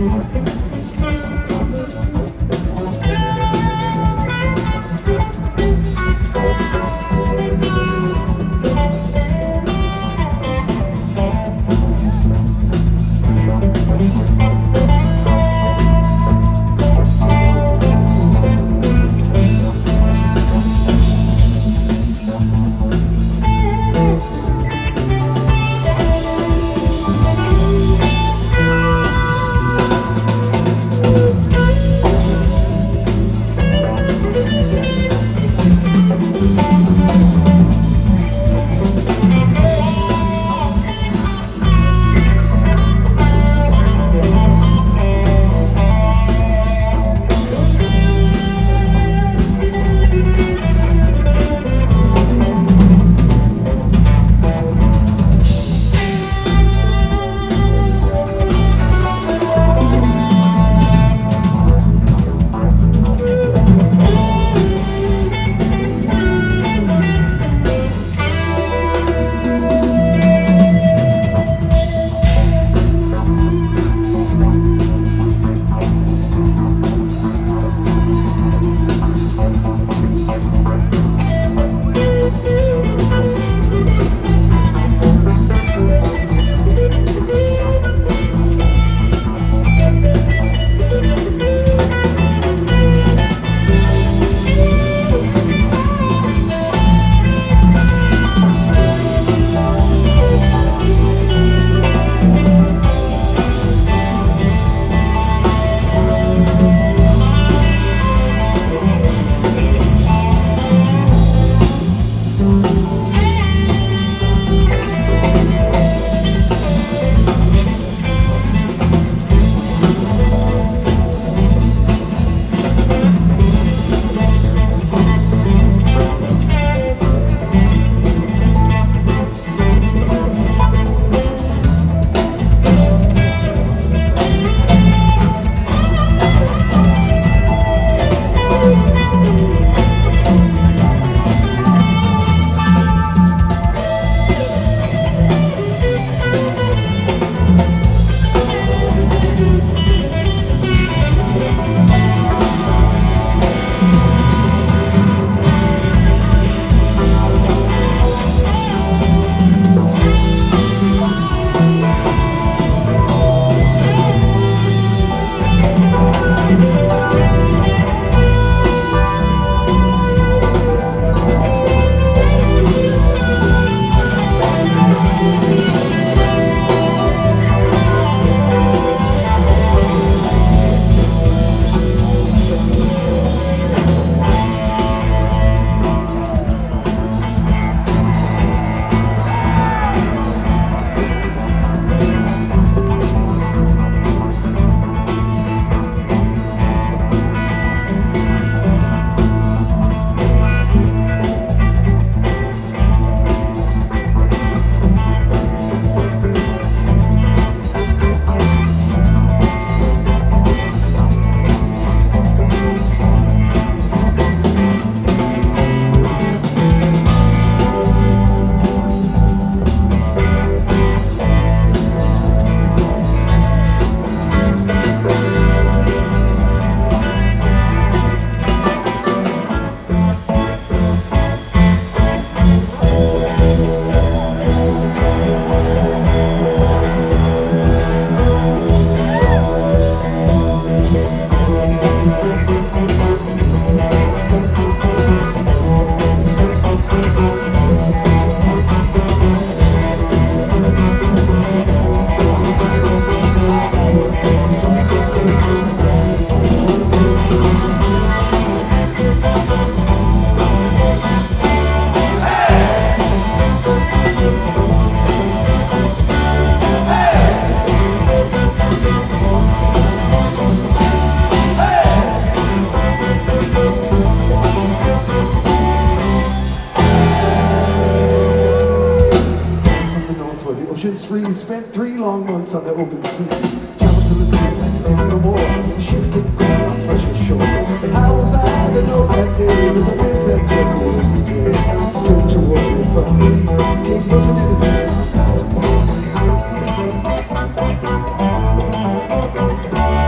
Ocean's free, spent 3 long months on the open seas. Traveled to the sea, I take no more. Ships get ground on pressure shore. How was I to know that day that the winds had swept the ocean's way? Still to warrior from breeze, came buzzing in his passport.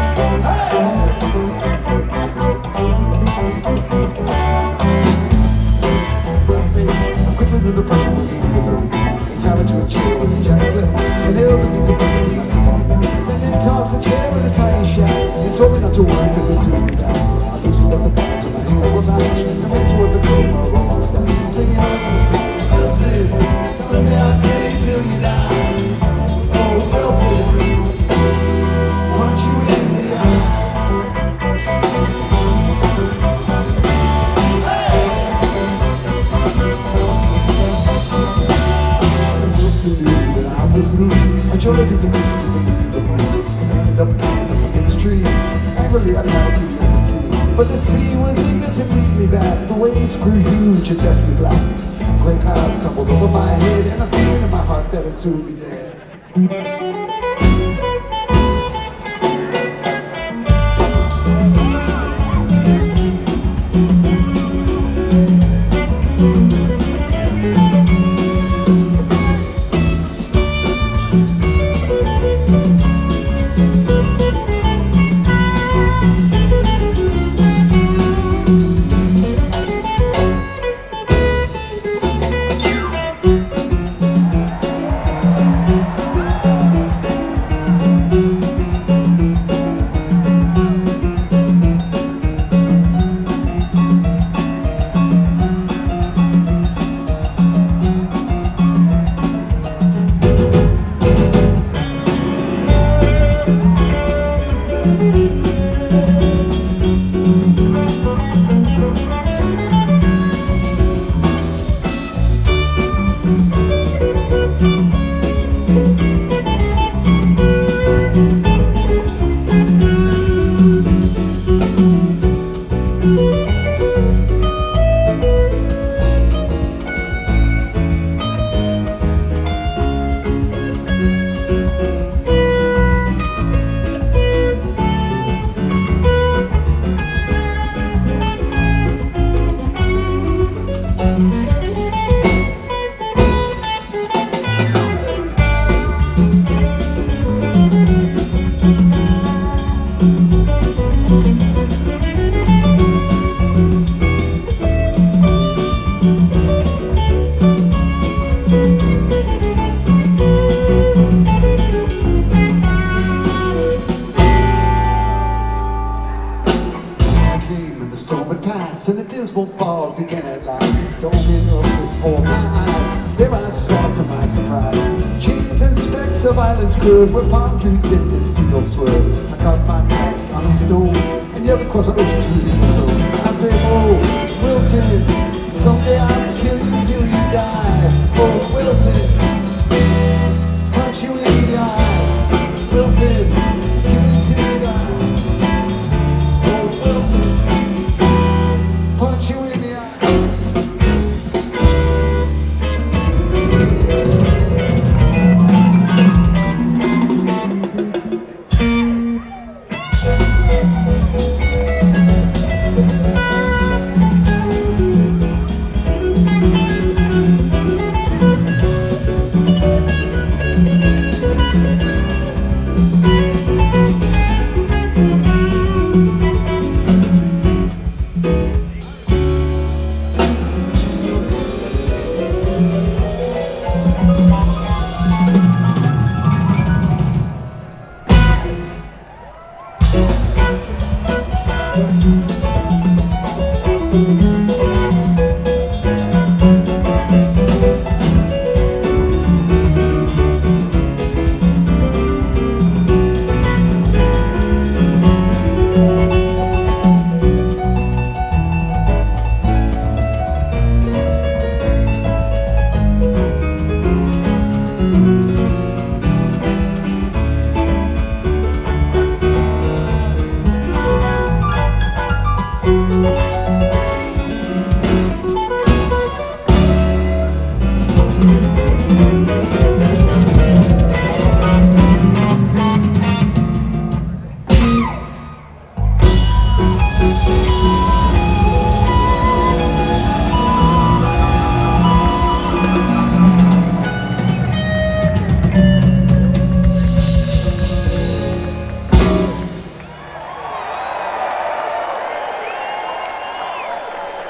to work as a sweet guy. I loosened up the bonds when my hands were lashed. The winds was a cold, my wrongs like singing Wilson, someday I'll get it till you die. Oh, Wilson, punch you in the eye. Wilson knew that I was loose. I joined his amazing the most. I ended up in his tree. Angrily, I tried to let the sea. But the sea was eager to meet me back. The waves grew huge and left me black. Gray clouds tumbled over my head, and I feared in my heart that I'd soon be dead. And the dismal fog began at last. Dawning up before my eyes, there I saw to my surprise chains and specks of islands curved, where palm trees dipped and seagulls swerved. I caught my knife on a stone and yelled across the ocean to the sea. I said, oh, Wilson, someday I'll kill you till you die. Oh, Wilson, punch you in the eye. Wilson, kill you till you die. Oh, Wilson, punch you in the eye.